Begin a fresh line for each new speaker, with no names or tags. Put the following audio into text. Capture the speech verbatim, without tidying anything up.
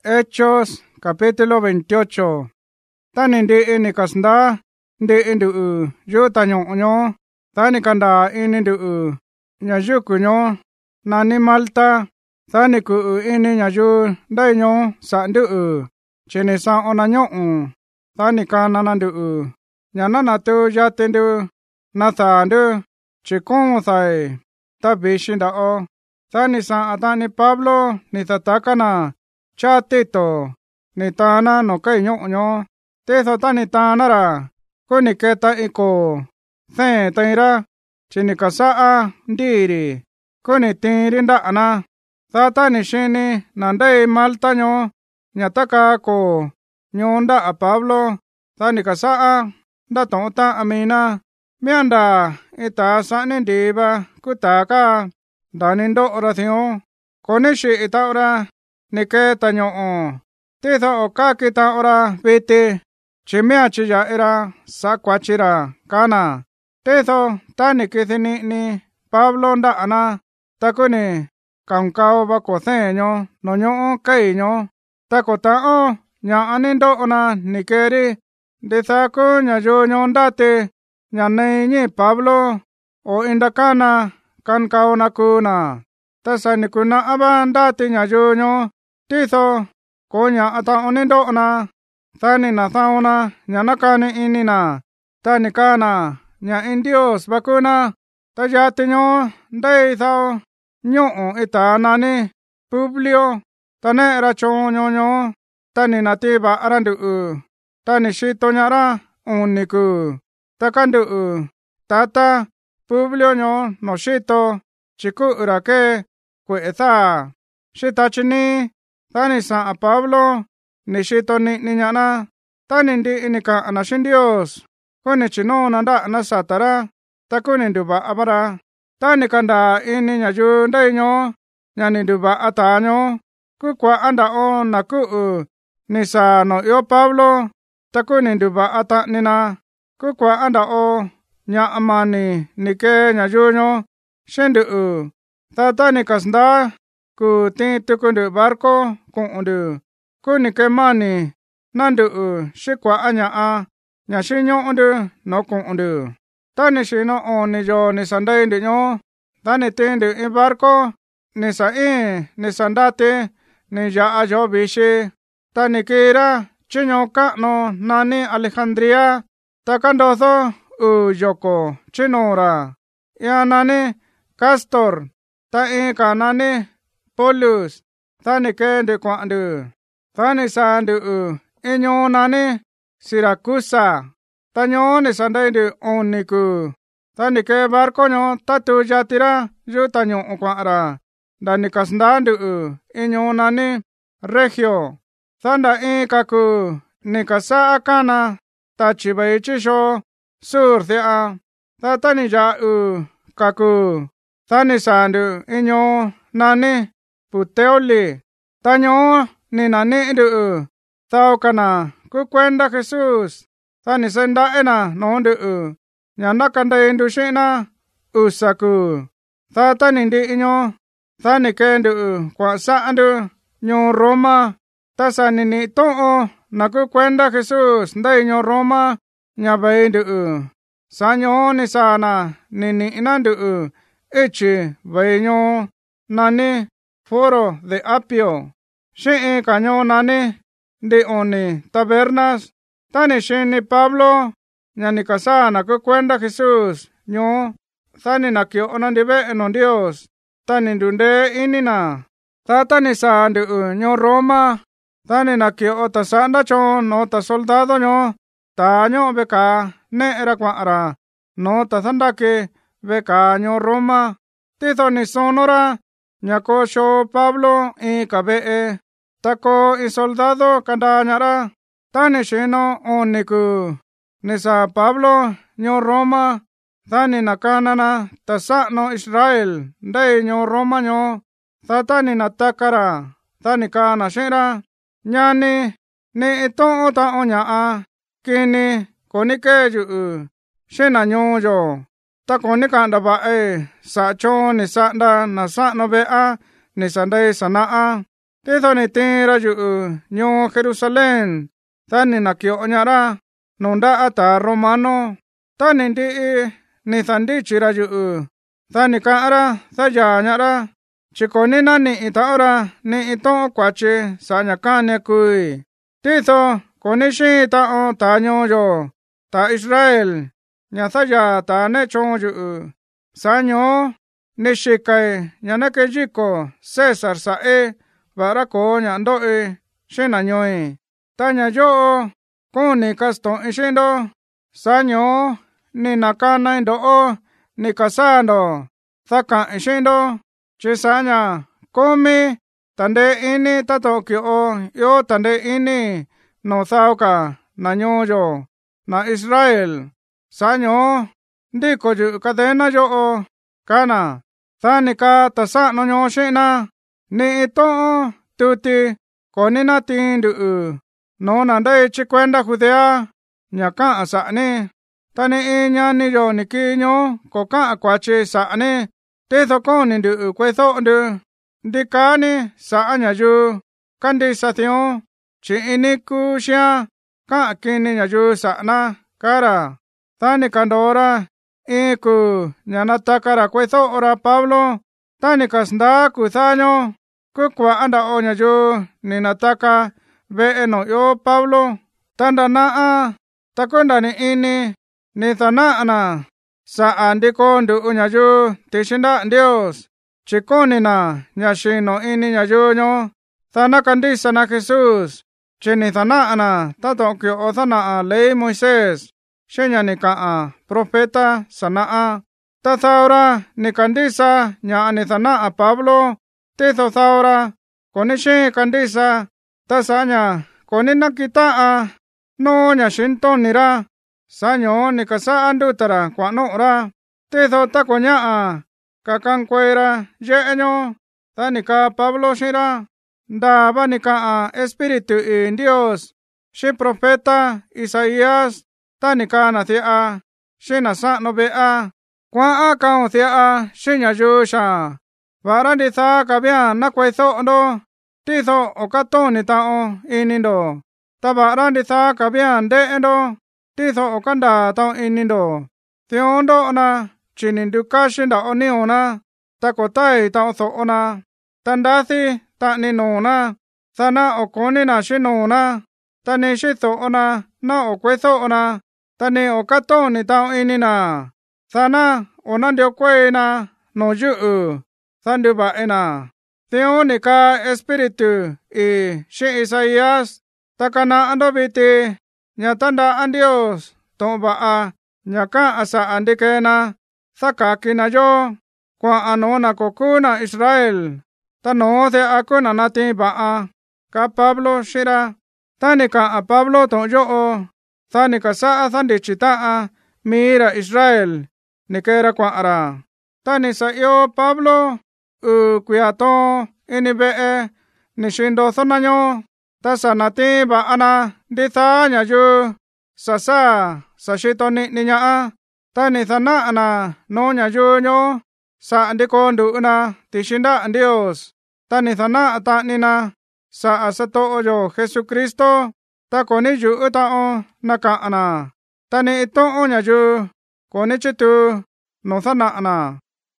Hechos capítulo veintiocho. Tani ndi ini kasnda ndi indu u yu tanyo nyo. Tani kanda ini ndu u nyayu kunyo nani Malta. Tani ku u ini nyayu dai nyo sa ndu u chini sa ona nyo u. Tani ka nana ndu u nyana na tu yate ndu na tha ndu chikon thai ta bishinda o. Tani sa atani Pablo ni tataka na cha Tito ni tana no kai nyo nyo. Tetho tani tana ra kuni keta iko the taira chini kasaa ndiri kuni tiri ndaana. Tata shini nandai Malta nyo nyataka ko nyonda a Pablo. Tani kasaa nda tonta amina mianda ita sani ndiba kutaka danindo oración konishi ita ora nike tanyo o. Tetho oka kita ora vete chimea chiya era sakwachira kana. Tetho tani kithini ni Pablo nda ana takuni kankao bako nyo no nyo kai nyo takota o nya anindo ona nikeri dethako nya yo nyo ndate nya nei Pablo o indakana kankao nakuna tasani kuna aba ndate nya yo nyo. Tetho konya ata onindo ona tani na thaona nya nakani inina tani kana nya indios bakuna tayate nyo ndai thao nyo ita nani Publio tane ra chon nyo nyo tani natiba arandu u tani shito nyara uniku takandu u tata Publio nyo no shito chiku urake kuetha shita chini. Tani sa a Pablo ni shito ni niñana tani ndi inika anashindios kuni chino nanda anasatara takuni nduba abara. Tani kanda ini nyayu ndai nyo nyani nduba atanyo kukwa anda o naku u nisa no yo Pablo takuni nduba ata nina kukwa anda o nya amani nike nyayu nyo shindu u tatani kasnda ku ti tukundu barko kundu kuni ke mani nandu u shikwa anya a nya shinyo undu no kundu. Tani shino o ni yo ni sandai ndi nyo tani tindu i barko ni sa i ni sandate ni ya a yo bishi. Tani kira chinyo ka no nani Alejandria takandotho u yoko chinora ya nani Castor ta i ka nani Polus tani kende kwa ndu tani sandu u inyo nani Siracusa tanyo ni sandai ndu oniku tani ke barko nyo tatu jatira yu tanyo kwa ra dani kasndandu u inyo nani Regio thanda i kaku ni kasa akana tachibai chisho sur thea tatani ja u kaku tani sandu inyo nani Puteoli tanyo ni nani ndu u thao kana kukwenda Jesus tani senda ena no ndu u nyana kanda ndu shina usaku tatani ndi inyo tani kendu u kwa sandu nyo Roma tasani ni to na kukwenda Jesus ndai nyo Roma nyabai ndu u sanyo ni sana nini inandu u ichi vainyo nani Foro de Apio shi kanyo nani de oni tabernas tani shini Pablo nyani kasana kukwenda Jesus nyo tani nakyo onandibe enon Dios tani ndunde inina tatani sandu u nyo Roma tani nakyo otasanda chon no ta soldado nyo tanyo beka ne era kwara no ta thandake beka nyo Roma. Tito ni sonora nyako sho Pablo i kabe tako i soldado kanda nyara tani shino oniku nisa Pablo nyo Roma tani nakanana tasa no Israel ndai nyo Roma nyo tatani natakara tani kana shira nyani ni ito ota onya a kini konike yu shina nyo yo takoni kanda ba e sa cho ni sa nda na sa no be a ni sandai sana a Thế thôi này tên ra dụ nhô Jerusalem, ta nên là kiểu nhà ra, nông đã ở ta Romano, ta nên đi nên thằng đi chỉ ra dụ, ta nên cả ra, ta già nhà ra, chỉ có nên là nên ta ra, nên to quá chế, sa nhà cả nên cười. Thế thôi, có nên xin ta ở ta nhô rồi, ta Israel, nhà ta già ta nên trông dụ, sa nhô, nên sĩ cái, nhà nó cái gì có, Caesar sa e, và ra có nhà đô e, xin là nhoi, ta nhà jo, con này custom e xin đó, sa nhô, nên là cả này đó, nên cả sa đó, ta cả e xin đó, chỉ sa nhà, con mi, tận đây ini ta to kiểu, yo tận đây ini, nó sao cả, na nhô jo, na Israel, sa nhô, đi có chữ cái thế na jo, cái na, ta này cả ta sa nó nhô xin na, nên to tu ti, có nên na tin được, nó nằm đây chỉ quen đã khu thế, nhà cả sa nè, ta nên nhà này rồi này kia nhô, có cả quá chế sa nè, thế thôi con nên được quay thọ được, đi cả nè, sa nhà ju, căn đi sa theo, chỉ ini cu xia, cả kia nè nhà ju sa na, cả ra, ta này căn đó ra, e cu, nhà na ta cả ra quay thọ ra Pablo, ta này cả sda cu sa nhô, cứ qua anh đã ở nhà ju, nên na ta cả, về nó yo Pablo, ta đã na a, ta con đã này ini, nên ta na ana, sa an đi con được ở nhà ju, thì xin đã Dios, chỉ con này na, nhà xin nó ini nhà ju nhô, ta na cần đi sa na Jesus, chỉ nên ta na ana, ta to kiểu ở ta na lấy Moses, xin nhà này cả a, profeta sa na a, ta thao ra, này cần đi sa, nhà này ta na a Pablo, thế thao thao ra, còn này xin cần đi sa, ta sa nhà, còn này nắc kita a, no nhà xin tôn này ra, sa nhỏ này cả sa ăn đu tara, quả nọ ra, thế thao ta có nhà a, cả căng quay ra, dễ nhô, ta này cả Pablo xin ra, da ba này cả a, Espíritu in Dios, xin profeta Isaías, ta này cả na thế a, xin na sa no be a, qua a cao thế a, xin nhà ju sa, và ra đi xa cả bia na quay thọ đô, tí thọ ở các tôn này ta o, in đô, ta bà ra đi xa cả bia đê đô, tí thọ ở các đà ta in đô, thì ôn đô na, chỉ nên được cá xin đạo niu na, ta có tay ta thọ na, ta đá thi ta nên nô na, ta na ở con nên na xin nô na, ta nên xin thọ na, na ở quay thọ na, ta nên ở các tôn này ta in na, ta na ở na điều quay na, nó dữ ừ. San de ba ena, Theonica Espiritu e she Isaías, takana ando bete, nyatanda andios, tomba a, nyaka asa andikena, thaka kinajo, kwa anona kokuna Israel, tano the akuna nati ba a, ka Pablo shira, tanika a Pablo tonjo o, tanika sa a thandi chita a, mira Israel, nikera kwa ara, tanisa yo Pablo, u kuyato ini be e nishindo thonanyo ta sanati ba ana ditha nya ju sasa sashitoni ninya a ta ni thana ana no nya ju nyo sa andiko ndu na tishinda Dios ta ni thana ata nina sa asato ojo Jesucristo ta koni ju ta o naka ana ta ni ito o nya ju koni chitu no thana ana